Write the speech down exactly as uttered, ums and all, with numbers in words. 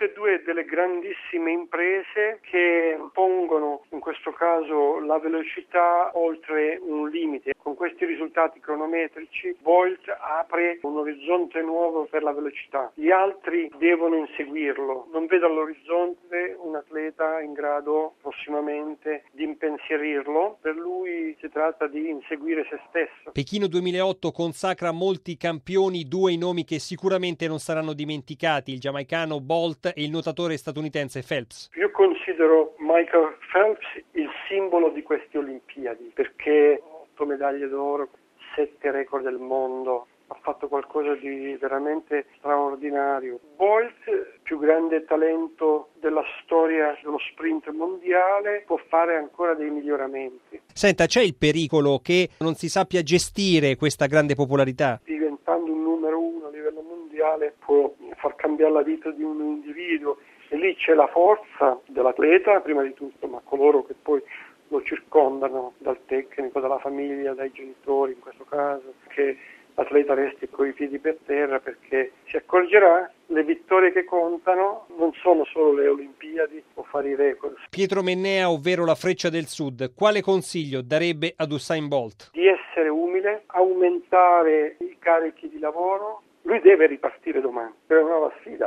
tutte e due delle grandissime imprese che pongono in questo caso la velocità oltre un limite. Con questi risultati cronometrici Bolt apre un orizzonte nuovo per la velocità. Gli altri devono inseguirlo. Non vedo all'orizzonte un atleta in grado prossimamente di impensierirlo. Per lui si tratta di inseguire se stesso. Pechino duemilaotto consacra molti campioni, due i nomi che sicuramente non saranno dimenticati, il giamaicano Bolt e il nuotatore statunitense Phelps. Io considero Michael Phelps il simbolo di queste Olimpiadi, perché otto medaglie d'oro, sette record del mondo, ha fatto qualcosa di veramente straordinario. Bolt, più grande talento della storia dello sprint mondiale, può fare ancora dei miglioramenti. Senta, c'è il pericolo che non si sappia gestire questa grande popolarità? Diventando un numero uno a livello mondiale può far cambiare la vita di un individuo e lì c'è la forza dell'atleta prima di tutto, ma coloro che poi lo circondano, dal tecnico, dalla famiglia, dai genitori in questo caso, che l'atleta resti coi piedi per terra, perché si accorgerà le vittorie che contano non sono solo le Olimpiadi o fare i record. Pietro Mennea, ovvero la Freccia del Sud, quale consiglio darebbe ad Usain Bolt? Di essere umile, aumentare i carichi di lavoro. Lui deve ripartire domani per una nuova sfida.